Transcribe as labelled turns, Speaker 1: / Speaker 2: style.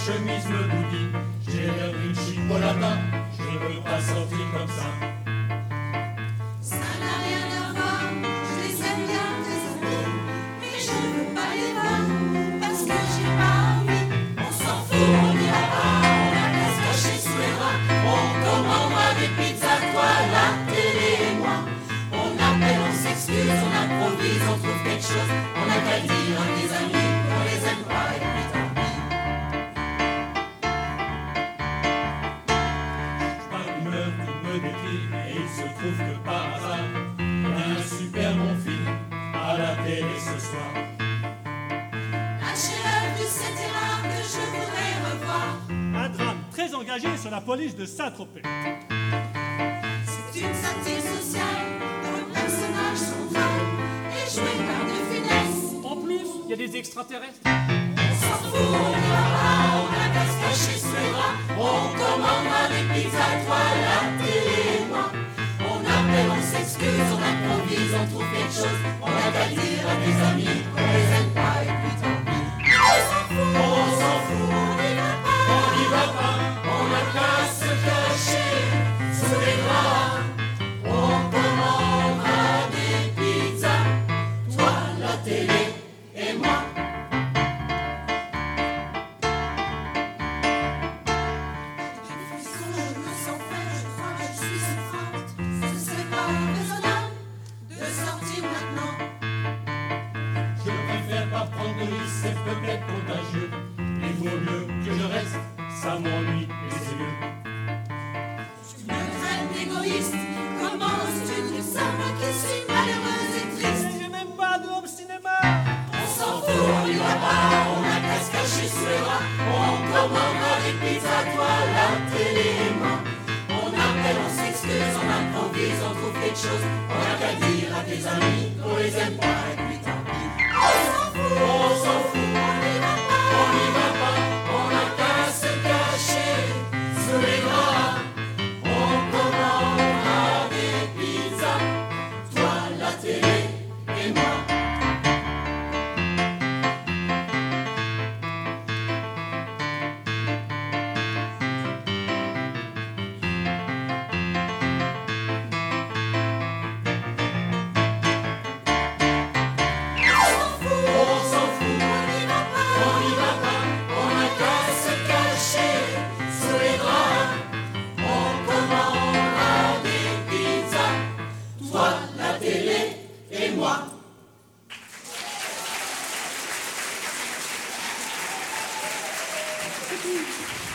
Speaker 1: chemise me boudit. J'ai l'air d'une chipolata, je ne veux pas sortir comme ça.
Speaker 2: Ça n'a rien à voir, je les aime bien tes amis, mais je ne veux pas les voir, parce que j'ai pas envie. On s'en fout, on ira pas, on a qu'à se cacher sous les rats. On commandera des pizzas, toi, la télé et moi. On appelle, on s'excuse, on improvise, on trouve quelque chose. On a qu'à dire à des amis qu'on les aime pas et puis tant pis.
Speaker 1: Par une heure qui me décrit, et il se trouve que par hasard, il y a un super bon film à la télé ce soir.
Speaker 2: Un chef-d'œuvre du 7e art que je voudrais revoir.
Speaker 3: Un drame très engagé sur la police de Saint-Tropez.
Speaker 2: C'est une satire sociale dont les personnages sont drôles et joués par de finesse.
Speaker 3: En plus, il y a des extraterrestres.
Speaker 2: On s'en fout, on ira pas, on a qu'à se cacher sous les bras. On commandera des pizzas, toi, la télé et moi. On appelle, on s'excuse, on improvise, on trouve quelque chose. On a qu'à dire à des amis qu'on les aime pas et puis tant pis. On s'en fout, on ira pas,
Speaker 1: On n'y va pas, on a qu'à se cacher sous les draps.
Speaker 2: on commandera des pizzas, toi, la télé et moi. Je me sens faire, je crois que je suis souffrante. Ce serait pas raisonnable de sortir maintenant.
Speaker 1: Je préfère pas prendre de risque, c'est peut-être contagieux. Il vaut mieux que je reste, ça m'ennuie et c'est mieux.
Speaker 2: Tu me traites d'égoïste. Comment oses-tu dire ça, moi qui suis malheureuse et triste?
Speaker 3: J'ai même pas de home cinéma.
Speaker 2: On s'en fout, on ira pas, on a qu'à se cacher sous les bras. On commandera des pizzas, toi, la télé et moi. On appelle, on s'excuse, on improvise, on trouve quelque chose. On a qu'à dire à tes amis qu'on les aime pas et puis tant pis. On s'en fout, on ira pas,
Speaker 1: On a qu'à se cacher sous les draps.
Speaker 2: on commandera des pizzas, toi, la télé et moi.
Speaker 1: On s'en fout, on n'y va pas, on a qu'à se cacher sous les draps.
Speaker 2: On commandera des pizzas, toi, la télé et moi.
Speaker 3: C'est tout.